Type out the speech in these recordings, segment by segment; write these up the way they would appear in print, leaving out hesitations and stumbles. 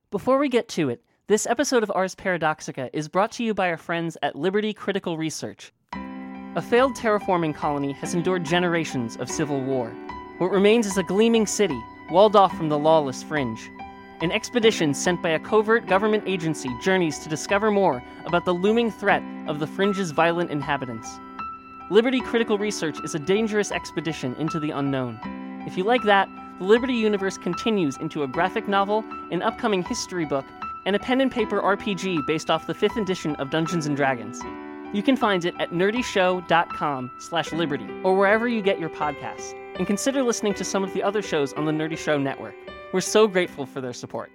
Before we get to it, this episode of Ars Paradoxica is brought to you by our friends at Liberty Critical Research. A failed terraforming colony has endured generations of civil war. What remains is a gleaming city, walled off from the lawless fringe. An expedition sent by a covert government agency journeys to discover more about the looming threat of the fringe's violent inhabitants. Liberty Critical Research is a dangerous expedition into the unknown. If you like that, the Liberty universe continues into a graphic novel, an upcoming history book, and a pen and paper RPG based off the 5th edition of Dungeons & Dragons. You can find it at nerdyshow.com/liberty, or wherever you get your podcasts. And consider listening to some of the other shows on the Nerdy Show network. We're so grateful for their support.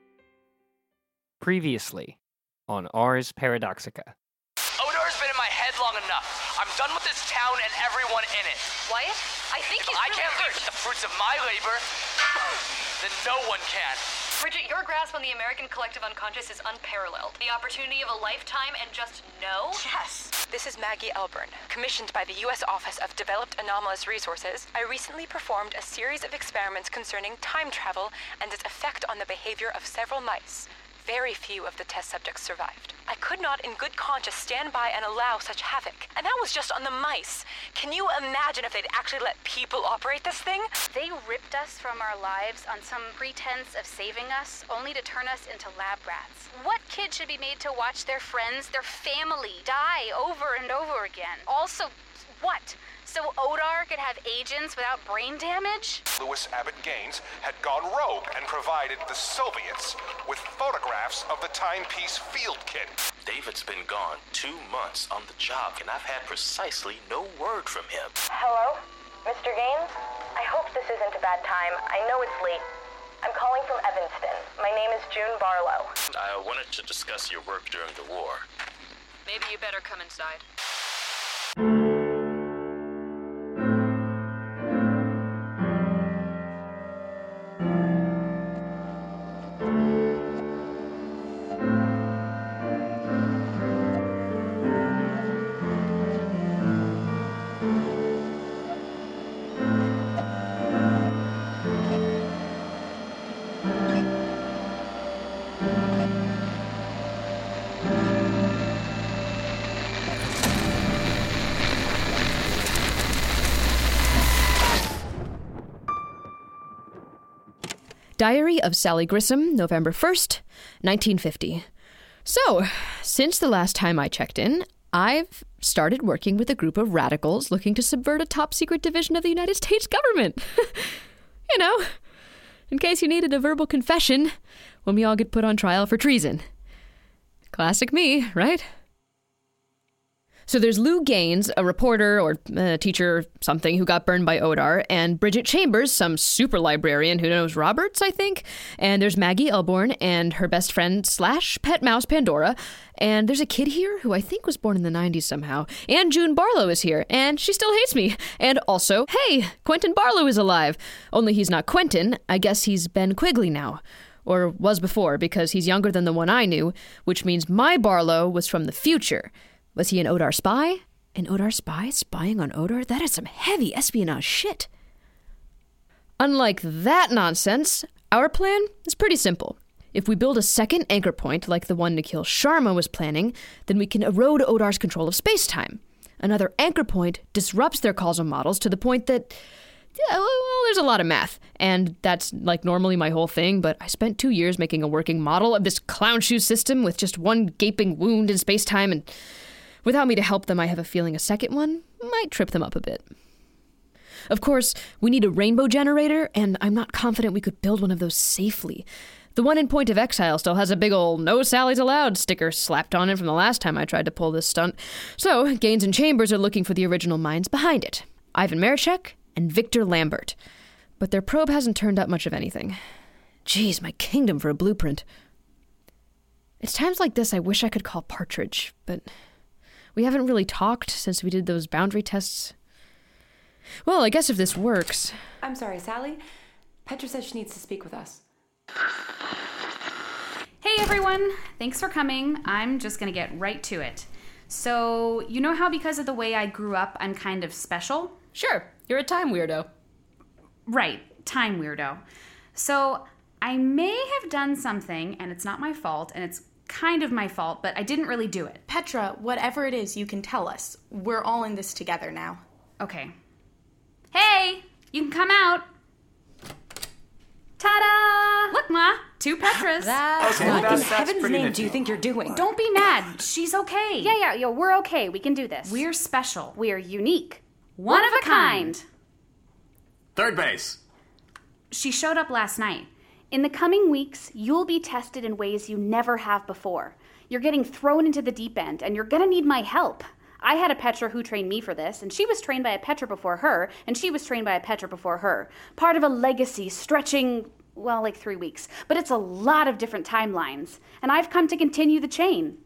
Previously on Ars Paradoxica. Odor's been in my head long enough. I'm done with this town and everyone in it. Wyatt, I think he's I really can't hurt. leave the fruits of my labor. Then no one can. Bridget, your grasp on the American collective unconscious is unparalleled. The opportunity of a lifetime and just no? Yes. This is Maggie Elburn, commissioned by the U.S. Office of Developed Anomalous Resources. I recently performed a series of experiments concerning time travel and its effect on the behavior of several mice. Very few of the test subjects survived. I could not in good conscience stand by and allow such havoc. And that was just on the mice. Can you imagine if they'd actually let people operate this thing? They ripped us from our lives on some pretense of saving us, only to turn us into lab rats. What kid should be made to watch their friends, their family, die over and over again? Also, what? So Odar could have agents without brain damage? Louis Abbott Gaines had gone rogue and provided the Soviets with photographs of the timepiece field kit. David's been gone 2 months on the job, and I've had precisely no word from him. Hello? Mr. Gaines? I hope this isn't a bad time. I know it's late. I'm calling from Evanston. My name is June Barlow. I wanted to discuss your work during the war. Maybe you better come inside. Diary of Sally Grissom, November 1st, 1950. So, since the last time I checked in, I've started working with a group of radicals looking to subvert a top-secret division of the United States government. You know, in case you needed a verbal confession when we all get put on trial for treason. Classic me, right? So there's Lou Gaines, a reporter or a teacher or something who got burned by Odar, and Bridget Chambers, some super librarian who knows Roberts, I think. And there's Maggie Elborn and her best friend / pet mouse Pandora. And there's a kid here who I think was born in the 90s somehow. And June Barlow is here, and she still hates me. And also, hey, Quentin Barlow is alive. Only he's not Quentin. I guess he's Ben Quigley now. Or was before, because he's younger than the one I knew, which means my Barlow was from the future. Was he an Odar spy? An Odar spy spying on Odar? That is some heavy espionage shit. Unlike that nonsense, our plan is pretty simple. If we build a second anchor point like the one Nikhil Sharma was planning, then we can erode Odar's control of space-time. Another anchor point disrupts their causal models to the point that, well, there's a lot of math. And that's like normally my whole thing, but I spent 2 years making a working model of this clown shoe system with just one gaping wound in space-time, and without me to help them, I have a feeling a second one might trip them up a bit. Of course, we need a rainbow generator, and I'm not confident we could build one of those safely. The one in Point of Exile still has a big ol' "No Sallies Allowed" sticker slapped on it from the last time I tried to pull this stunt. So, Gaines and Chambers are looking for the original minds behind it. Ivan Marechek and Victor Lambert. But their probe hasn't turned up much of anything. Jeez, my kingdom for a blueprint. It's times like this I wish I could call Partridge, but we haven't really talked since we did those boundary tests. Well, I guess if this works... I'm sorry, Sally. Petra says she needs to speak with us. Hey everyone, thanks for coming. I'm just gonna get right to it. So, you know how because of the way I grew up, I'm kind of special? Sure, you're a time weirdo. Right, time weirdo. So, I may have done something, and it's not my fault, and it's kind of my fault, but I didn't really do it. Petra, whatever it is, you can tell us. We're all in this together now. Okay. Hey, you can come out. Ta-da! Look, Ma, 2 Petras. What in heaven's name do you think you're doing? Don't be mad. She's okay. Yeah, we're okay. We can do this. We're special. We're unique. One of a kind. Third base. She showed up last night. In the coming weeks, you'll be tested in ways you never have before. You're getting thrown into the deep end, and you're gonna need my help. I had a Petra who trained me for this, and she was trained by a Petra before her, and she was trained by a Petra before her. Part of a legacy stretching, well, like 3 weeks. But it's a lot of different timelines, and I've come to continue the chain.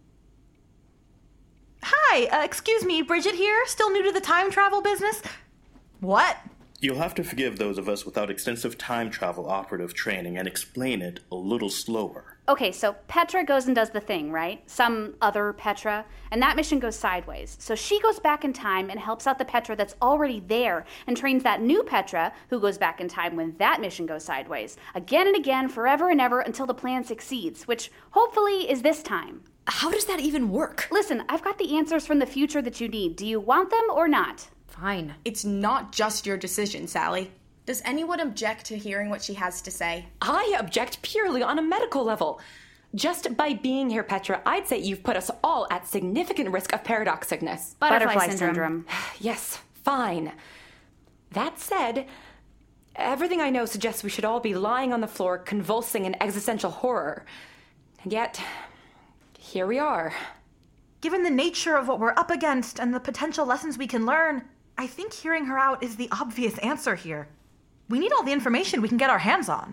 Hi, excuse me, Bridget here, still new to the time travel business? What? You'll have to forgive those of us without extensive time travel operative training and explain it a little slower. Okay, so Petra goes and does the thing, right? Some other Petra, and that mission goes sideways. So she goes back in time and helps out the Petra that's already there and trains that new Petra who goes back in time when that mission goes sideways. Again and again, forever and ever, until the plan succeeds, which hopefully is this time. How does that even work? Listen, I've got the answers from the future that you need. Do you want them or not? Fine. It's not just your decision, Sally. Does anyone object to hearing what she has to say? I object purely on a medical level. Just by being here, Petra, I'd say you've put us all at significant risk of paradox sickness. Butterfly syndrome. Yes, fine. That said, everything I know suggests we should all be lying on the floor, convulsing in existential horror. And yet, here we are. Given the nature of what we're up against and the potential lessons we can learn, I think hearing her out is the obvious answer here. We need all the information we can get our hands on.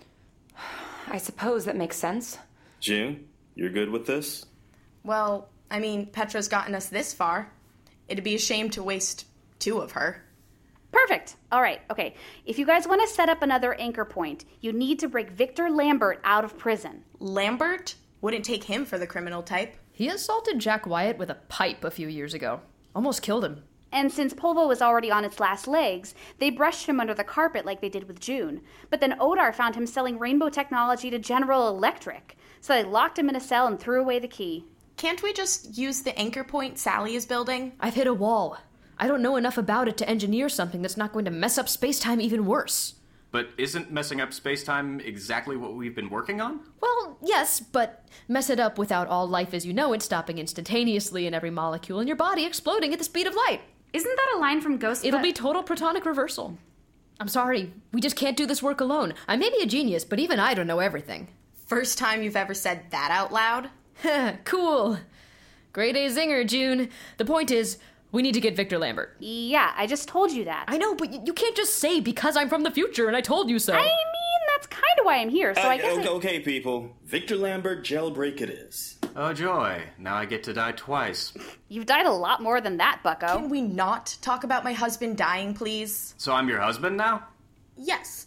I suppose that makes sense. June, you're good with this? Well, I mean, Petra's gotten us this far. It'd be a shame to waste 2 of her. Perfect. All right, okay. If you guys want to set up another anchor point, you need to break Victor Lambert out of prison. Lambert? Wouldn't take him for the criminal type. He assaulted Jack Wyatt with a pipe a few years ago. Almost killed him. And since Polvo was already on its last legs, they brushed him under the carpet like they did with June. But then Odar found him selling rainbow technology to General Electric. So they locked him in a cell and threw away the key. Can't we just use the anchor point Sally is building? I've hit a wall. I don't know enough about it to engineer something that's not going to mess up space-time even worse. But isn't messing up space-time exactly what we've been working on? Well, yes, but mess it up without all life as you know it stopping instantaneously and every molecule in your body exploding at the speed of light. Isn't that a line from Ghost? It'll be total protonic reversal. I'm sorry, we just can't do this work alone. I may be a genius, but even I don't know everything. First time you've ever said that out loud? Cool. Grade A zinger, June. The point is, we need to get Victor Lambert. Yeah, I just told you that. I know, but you can't just say because I'm from the future and I told you so. I mean, that's kind of why I'm here, so I guess Okay, people. Victor Lambert jailbreak it is. Oh, joy. Now I get to die twice. You've died a lot more than that, bucko. Can we not talk about my husband dying, please? So I'm your husband now? Yes.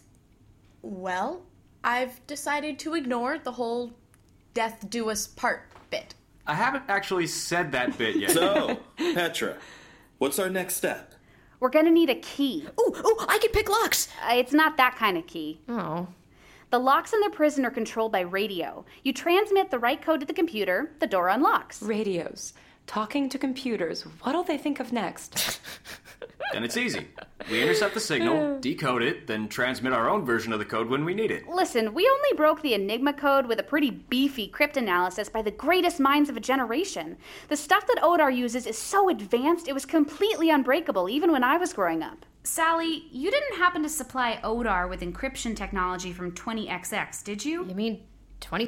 Well, I've decided to ignore the whole death do us part bit. I haven't actually said that bit yet. So, Petra, what's our next step? We're gonna need a key. Ooh, I can pick locks. It's not that kind of key. Oh. The locks in the prison are controlled by radio. You transmit the right code to the computer, the door unlocks. Radios. Talking to computers. What'll they think of next? Then it's easy. We intercept the signal, decode it, then transmit our own version of the code when we need it. Listen, we only broke the Enigma code with a pretty beefy cryptanalysis by the greatest minds of a generation. The stuff that Odar uses is so advanced, it was completely unbreakable, even when I was growing up. Sally, you didn't happen to supply Odar with encryption technology from 20XX, did you? You mean 20?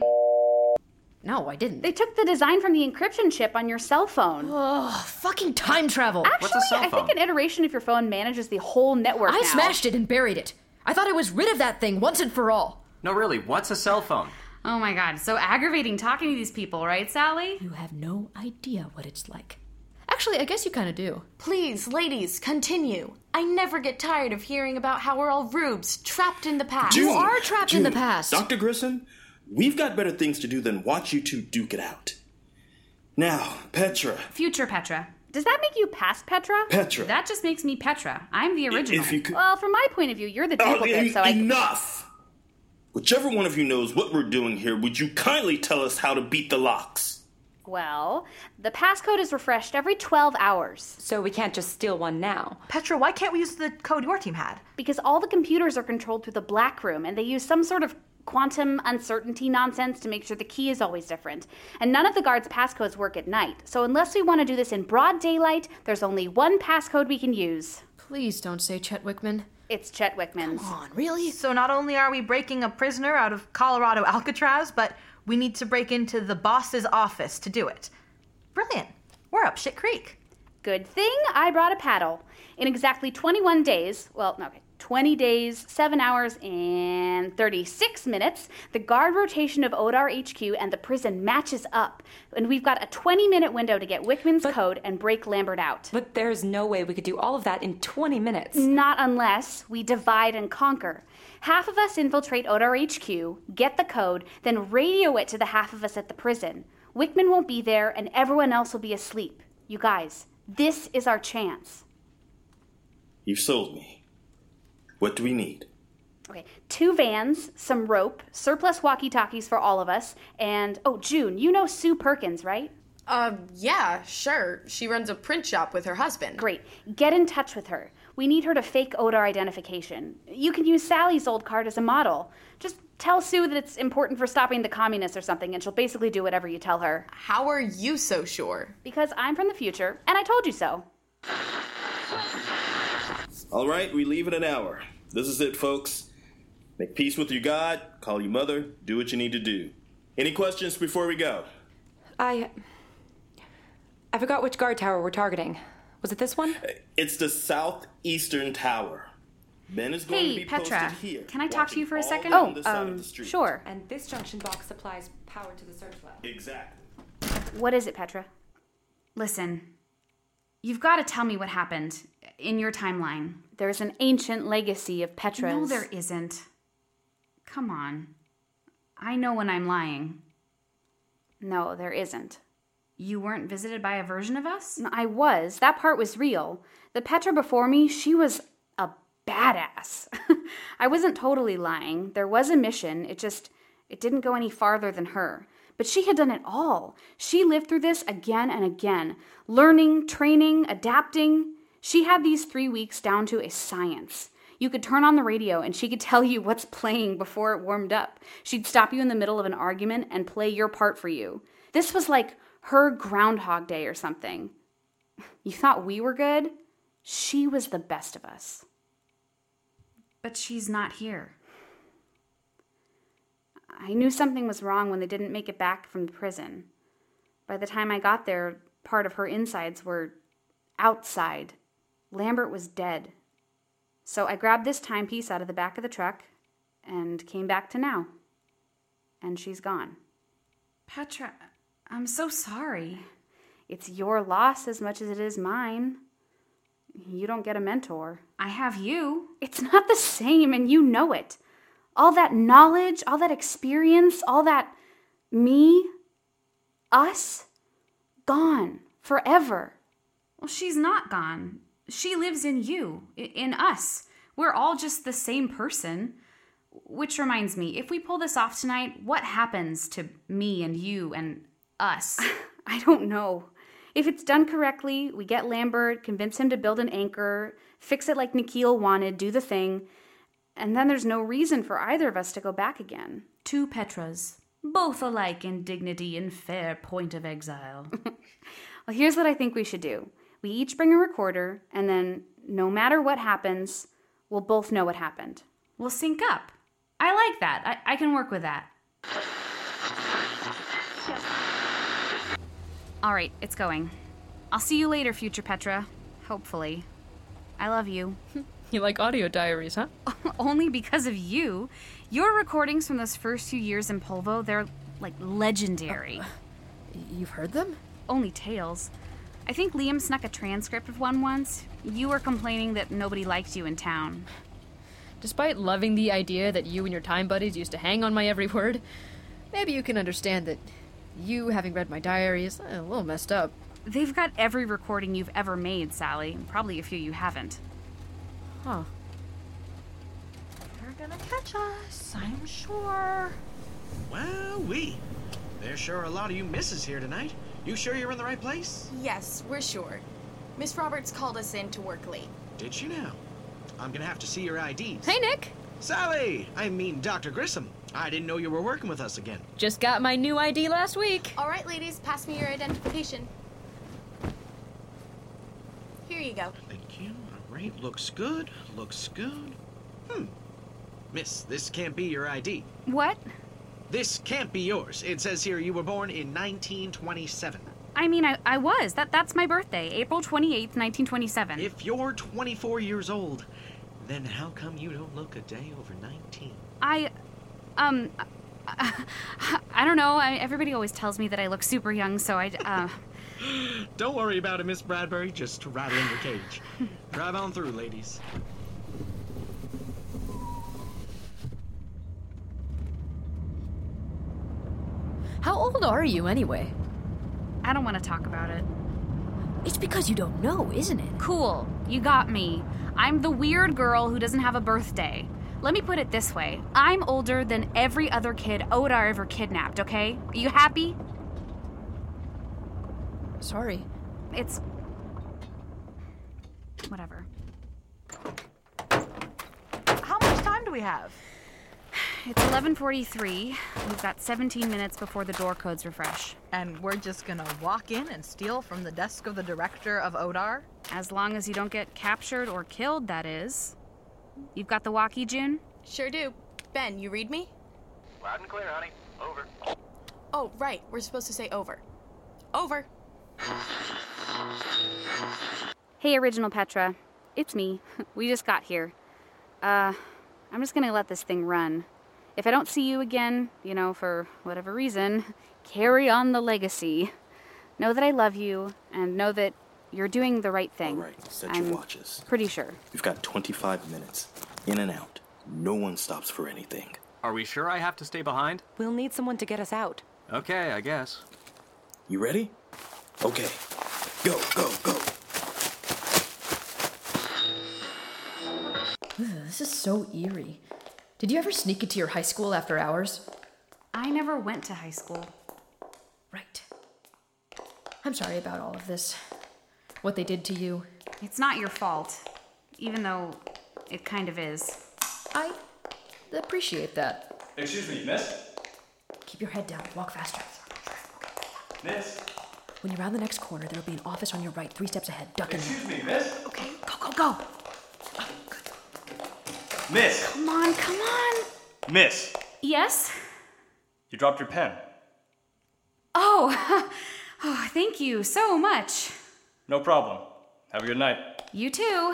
No, I didn't. They took the design from the encryption chip on your cell phone. Oh, fucking time travel. Actually, What's a cell phone? I think an iteration of your phone manages the whole network I now. smashed it and buried it. I thought I was rid of that thing once and for all. No, really, what's a cell phone? Oh my god, so aggravating talking to these people, right, Sally? You have no idea what it's like. Actually, I guess you kind of do. Please, ladies, continue. I never get tired of hearing about how we're all rubes, trapped in the past. You are trapped in the past. Dr. Grissom, we've got better things to do than watch you two duke it out. Now, Petra. Future Petra. Does that make you past Petra? Petra. That just makes me Petra. I'm the original. If you could... Well, from my point of view, you're the duplicate, so I... Enough! Whichever one of you knows what we're doing here, would you kindly tell us how to beat the locks? Well, the passcode is refreshed every 12 hours. So we can't just steal one now. Petra, why can't we use the code your team had? Because all the computers are controlled through the Black Room, and they use some sort of quantum uncertainty nonsense to make sure the key is always different. And none of the guards' passcodes work at night. So unless we want to do this in broad daylight, there's only one passcode we can use. Please don't say Chet Wickman. It's Chet Wickman's. Come on, really? So not only are we breaking a prisoner out of Colorado Alcatraz, but we need to break into the boss's office to do it. Brilliant. We're up shit creek. Good thing I brought a paddle. In exactly 21 days, 20 days, 7 hours, and 36 minutes, the guard rotation of Odar HQ and the prison matches up. And we've got a 20-minute window to get Wickman's code and break Lambert out. But there's no way we could do all of that in 20 minutes. Not unless we divide and conquer. Half of us infiltrate Odar HQ, get the code, then radio it to the half of us at the prison. Wickman won't be there, and everyone else will be asleep. You guys, this is our chance. You've sold me. What do we need? Okay, 2 vans, some rope, surplus walkie-talkies for all of us, and, June, you know Sue Perkins, right? Yeah, sure. She runs a print shop with her husband. Great. Get in touch with her. We need her to fake Odar identification. You can use Sally's old card as a model. Just tell Sue that it's important for stopping the communists or something, and she'll basically do whatever you tell her. How are you so sure? Because I'm from the future, and I told you so. All right, we leave in an hour. This is it, folks. Make peace with your God, call your mother, do what you need to do. Any questions before we go? I forgot which guard tower we're targeting. Was it this one? It's the southeastern tower. Ben is going to be Petra, posted here. can I talk to you for a second? Sure. And this junction box supplies power to the search lab. Exactly. What is it, Petra? Listen, you've got to tell me what happened in your timeline. There's an ancient legacy of Petra's. No, there isn't. Come on. I know when I'm lying. No, there isn't. You weren't visited by a version of us? I was. That part was real. The Petra before me, she was a badass. I wasn't totally lying. There was a mission. It didn't go any farther than her. But she had done it all. She lived through this again and again. Learning, training, adapting. She had these 3 weeks down to a science. You could turn on the radio and she could tell you what's playing before it warmed up. She'd stop you in the middle of an argument and play your part for you. This was like her Groundhog Day or something. You thought we were good? She was the best of us. But she's not here. I knew something was wrong when they didn't make it back from the prison. By the time I got there, part of her insides were outside. Lambert was dead. So I grabbed this timepiece out of the back of the truck and came back to now. And she's gone. Petra, I'm so sorry. It's your loss as much as it is mine. You don't get a mentor. I have you. It's not the same, and you know it. All that knowledge, all that experience, all that me, us, gone forever. Well, she's not gone. She lives in you, in us. We're all just the same person. Which reminds me, if we pull this off tonight, what happens to me and you and us? I don't know. If it's done correctly, we get Lambert, convince him to build an anchor, fix it like Nikhil wanted, do the thing, and then there's no reason for either of us to go back again. 2 Petras, both alike in dignity and fair point of exile. Well, here's what I think we should do. We each bring a recorder, and then, no matter what happens, we'll both know what happened. We'll sync up. I like that. I can work with that. All right, it's going. I'll see you later, future Petra. Hopefully. I love you. You like audio diaries, huh? Only because of you. Your recordings from those first few years in Polvo, they're, like, legendary. You've heard them? Only tales. I think Liam snuck a transcript of one once. You were complaining that nobody liked you in town. Despite loving the idea that you and your time buddies used to hang on my every word, maybe you can understand that you, having read my diary, is a little messed up. They've got every recording you've ever made, Sally. Probably a few you haven't. Huh. gonna catch us, I'm sure. Well, there's sure a lot of you misses here tonight. You sure you're in the right place? Yes, we're sure. Miss Roberts called us in to work late. Did she now? I'm gonna have to see your IDs. Hey, Nick. Sally! I mean Dr. Grissom. I didn't know you were working with us again. Just got my new ID last week. All right, ladies, pass me your identification. Here you go. Thank you. All right, looks good. Miss, this can't be your ID. What? This can't be yours. It says here you were born in 1927. I mean, I was. That's my birthday, April 28th, 1927. If you're 24 years old, then how come you don't look a day over 19? I don't know. Everybody always tells me that I look super young, so Don't worry about it, Miss Bradbury. Just rattle in your cage. Drive on through, ladies. How old are you, anyway? I don't want to talk about it. It's because you don't know, isn't it? Cool. You got me. I'm the weird girl who doesn't have a birthday. Let me put it this way. I'm older than every other kid Odar ever kidnapped, okay? Are you happy? Sorry. It's... whatever. How much time do we have? It's 11:43. We've got 17 minutes before the door codes refresh. And we're just gonna walk in and steal from the desk of the director of Odar? As long as you don't get captured or killed, that is. You've got the walkie, June? Sure do. Ben, you read me? Loud and clear, honey. Over. Oh, right. We're supposed to say over. Over. Hey, Original Petra. It's me. We just got here. I'm just gonna let this thing run. If I don't see you again, for whatever reason, carry on the legacy. Know that I love you, and know that you're doing the right thing. All right, set your watches. Pretty sure. You've got 25 minutes. In and out. No one stops for anything. Are we sure I have to stay behind? We'll need someone to get us out. Okay, I guess. You ready? Okay. Go. This is so eerie. Did you ever sneak into your high school after hours? I never went to high school. Right. I'm sorry about all of this. What they did to you. It's not your fault, even though it kind of is. I appreciate that. Excuse me, miss? Keep your head down. Walk faster. Miss? When you round the next corner, there'll be an office on your right, 3 steps ahead. Duck in there. Excuse me, miss? Okay, go. Miss! Come on. Miss! Yes? You dropped your pen. Oh, thank you so much. No problem. Have a good night. You too.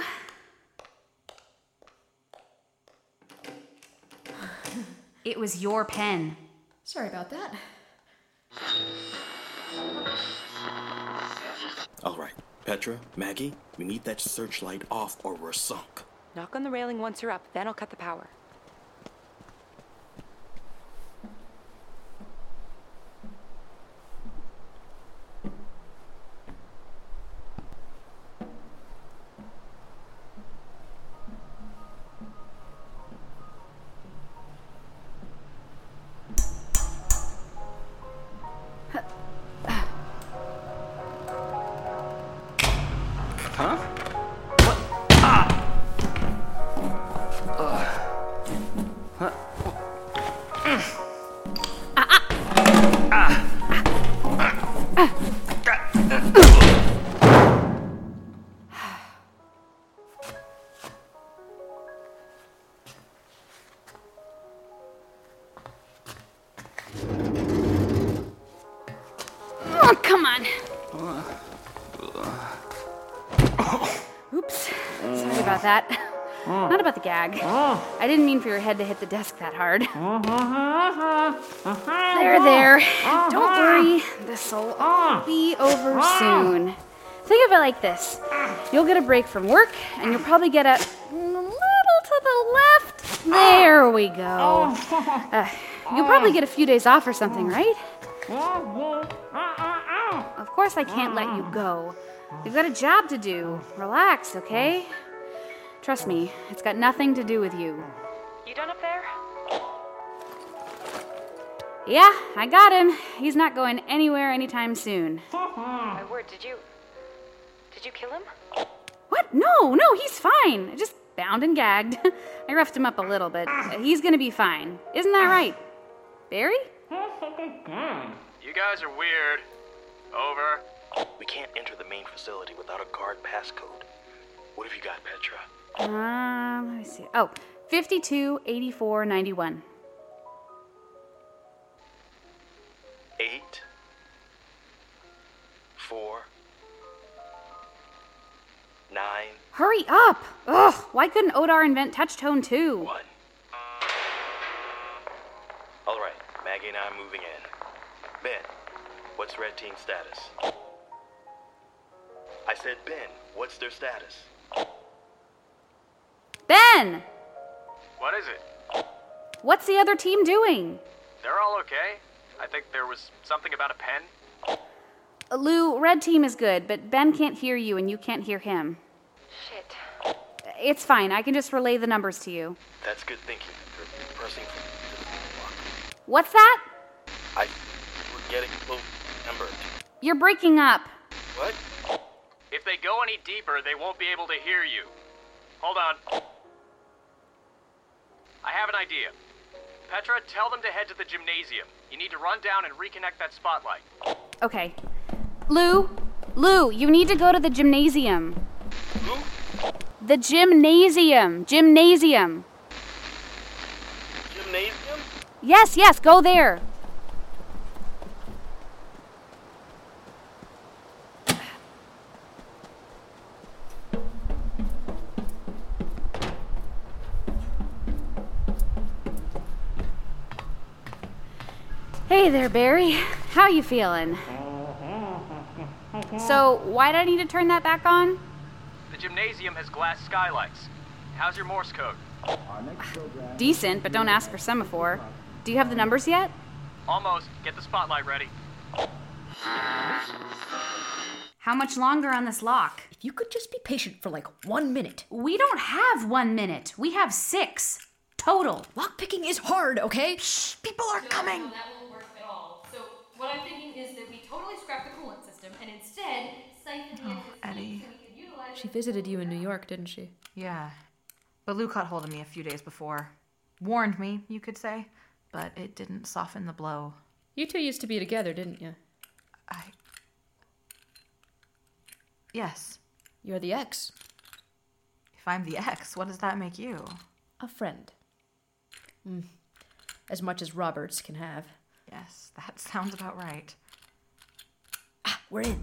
It was your pen. Sorry about that. All right, Petra, Maggie, we need that searchlight off or we're sunk. Knock on the railing once you're up, then I'll cut the power. Huh? Oh, come on. Oops. Sorry about that. Not about the gag. I didn't mean for your head to hit the desk that hard. There. Don't worry. This'll all be over soon. Think of it like this. You'll get a break from work, and you'll probably get a little to the left. There we go. You'll probably get a few days off or something, right? Of course I can't let you go. You've got a job to do. Relax, okay? Trust me, it's got nothing to do with you. You done up there? Yeah, I got him. He's not going anywhere anytime soon. My word, did you kill him? What? No, he's fine. I just bound and gagged. I roughed him up a little, but he's gonna be fine. Isn't that right? Barry? You guys are weird. Over. We can't enter the main facility without a guard passcode. What have you got, Petra? Let me see. Oh, 528491. 8, 4, 9. Hurry up! Ugh, why couldn't Odar invent touch tone too? 1. All right, Maggie and I are moving in. Ben, what's Red Team's status? I said, Ben, what's their status? Ben! What is it? What's the other team doing? They're all okay. I think there was something about a pen. Lou, Red Team is good, but Ben can't hear you and you can't hear him. Shit. It's fine. I can just relay the numbers to you. That's good thinking. They're pressing for... What's that? We're getting low number. You're breaking up. What? If they go any deeper, they won't be able to hear you. Hold on. I have an idea. Petra, tell them to head to the gymnasium. You need to run down and reconnect that spotlight. Okay. Lou, you need to go to the gymnasium. Who? The gymnasium. Gymnasium. Gymnasium? Yes, go there. Hey there, Barry. How you feeling? So, why did I need to turn that back on? The gymnasium has glass skylights. How's your Morse code? Decent, but don't ask for semaphore. Do you have the numbers yet? Almost. Get the spotlight ready. How much longer on this lock? If you could just be patient for like 1 minute. We don't have 1 minute. We have 6. Total. Lockpicking is hard, okay? Shh, people are coming. No, that won't work at all. So what I'm thinking is that we totally scrap the coolant system and instead siphon the excess Eddie. so we can utilize She visited you in New York, didn't she? Yeah. But Lou caught hold of me a few days before. Warned me, you could say. But it didn't soften the blow. You two used to be together, didn't you? Yes. You're the ex. If I'm the ex, what does that make you? A friend. As much as Roberts can have. Yes, that sounds about right. We're in.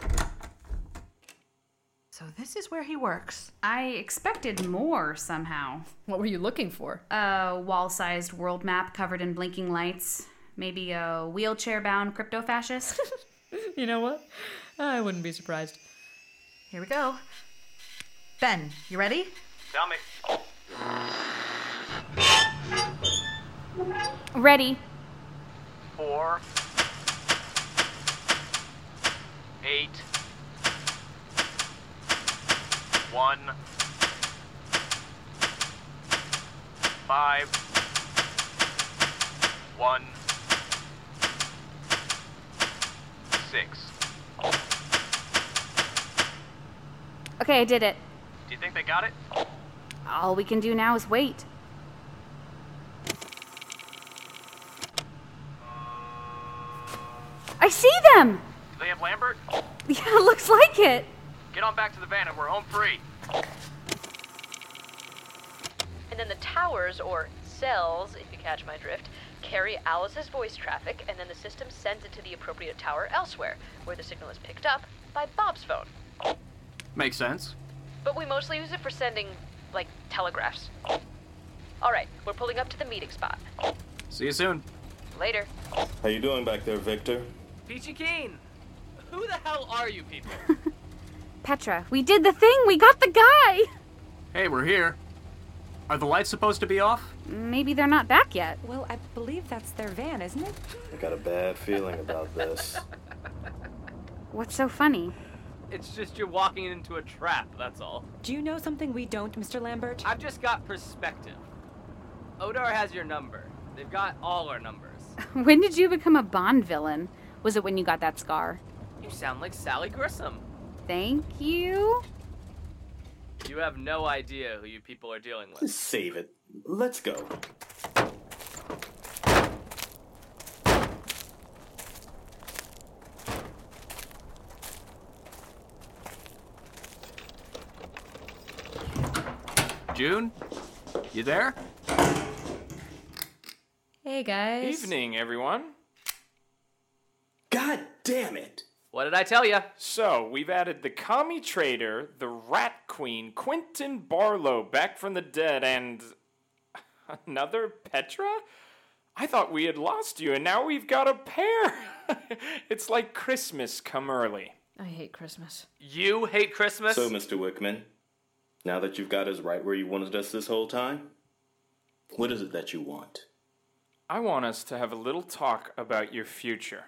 So this is where he works. I expected more somehow. What were you looking for? A wall-sized world map covered in blinking lights. Maybe a wheelchair-bound crypto-fascist. You know what? I wouldn't be surprised. Here we go. Ben, you ready? Tell me. Ready. 4, 8, 1, 5, 1, 6. Okay, I did it. Do you think they got it? All we can do now is wait. I see them! Do they have Lambert? Yeah, looks like it. Get on back to the van and we're home free. And then the towers, or cells, if you catch my drift, carry Alice's voice traffic, and then the system sends it to the appropriate tower elsewhere, where the signal is picked up by Bob's phone. Makes sense. But we mostly use it for sending, like, telegraphs. Alright, we're pulling up to the meeting spot. See you soon. Later. How you doing back there, Victor? Peachy Keen! Who the hell are you people? Petra, we did the thing! We got the guy! Hey, we're here. Are the lights supposed to be off? Maybe they're not back yet. Well, I believe that's their van, isn't it? I got a bad feeling about this. What's so funny? It's just you're walking into a trap, that's all. Do you know something we don't, Mr. Lambert? I've just got perspective. Odar has your number. They've got all our numbers. When did you become a Bond villain? Was it when you got that scar? You sound like Sally Grissom. Thank you. You have no idea who you people are dealing with. Save it. Let's go. June? You there? Hey, guys. Evening, everyone. God damn it! What did I tell you? So, we've added the commie trader, the rat queen, Quentin Barlow, back from the dead, and... another Petra? I thought we had lost you, and now we've got a pair! It's like Christmas come early. I hate Christmas. You hate Christmas? So, Mr. Wickman, now that you've got us right where you wanted us this whole time, what is it that you want? I want us to have a little talk about your future.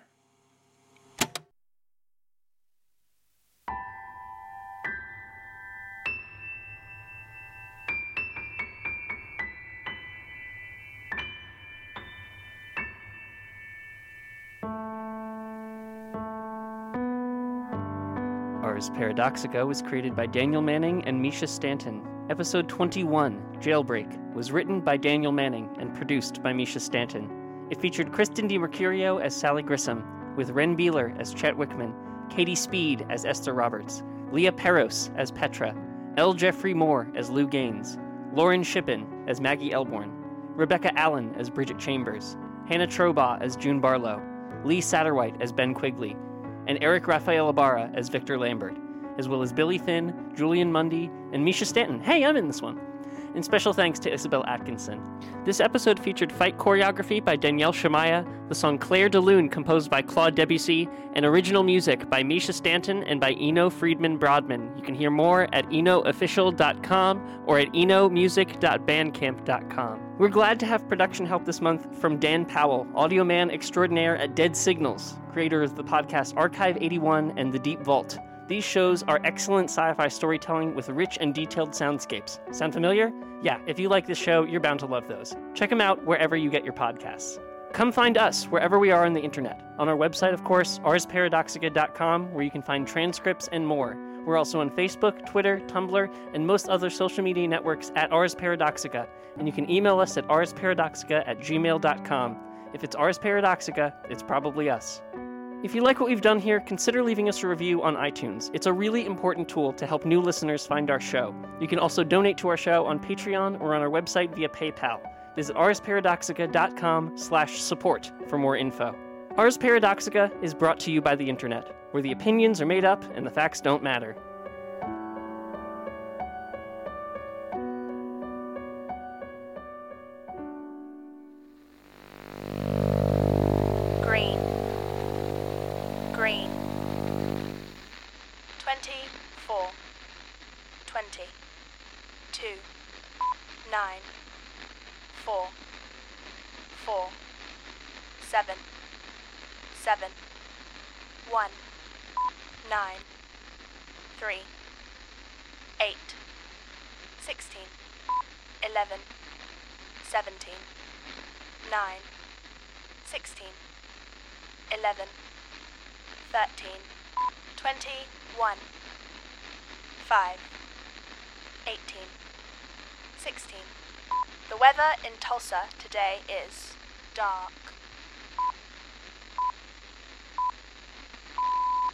Ars Paradoxica was created by Daniel Manning and Misha Stanton. Episode 21, Jailbreak, was written by Daniel Manning and produced by Misha Stanton. It featured Kristen DiMercurio as Sally Grissom, with Ren Beeler as Chet Wickman, Katie Speed as Esther Roberts, Leah Peros as Petra, L. Jeffrey Moore as Lou Gaines, Lauren Shippen as Maggie Elborn, Rebecca Allen as Bridget Chambers, Hannah Trobaugh as June Barlow, Lee Satterwhite as Ben Quigley, and Eric Rafael Ibarra as Victor Lambert, as well as Billy Finn, Julian Mundy, and Misha Stanton. Hey, I'm in this one. And special thanks to Isabel Atkinson. This episode featured fight choreography by Danielle Shamaya, the song Claire de Lune composed by Claude Debussy, and original music by Misha Stanton and by Eno Friedman Brodman. You can hear more at enoofficial.com or at enomusic.bandcamp.com. We're glad to have production help this month from Dan Powell, audio man extraordinaire at Dead Signals, creator of the podcast Archive 81 and The Deep Vault. These shows are excellent sci-fi storytelling with rich and detailed soundscapes. Sound familiar? Yeah, if you like this show, you're bound to love those. Check them out wherever you get your podcasts. Come find us wherever we are on the internet. On our website, of course, arsparadoxica.com, where you can find transcripts and more. We're also on Facebook, Twitter, Tumblr, and most other social media networks at Ars Paradoxica, and you can email us at arsparadoxica@gmail.com. If it's Ars Paradoxica, it's probably us. If you like what we've done here, consider leaving us a review on iTunes. It's a really important tool to help new listeners find our show. You can also donate to our show on Patreon or on our website via PayPal. Visit arsparadoxica.com/support for more info. Ars Paradoxica is brought to you by the internet, where the opinions are made up and the facts don't matter. Green. Green. 24. 20. 2. 9. 4. 4. 7. 7. 1. 9. 3. 8. 16. 11. 17. 9. 16. 11. 13. 21. 5. 18. 16. The weather in Tulsa today is dark.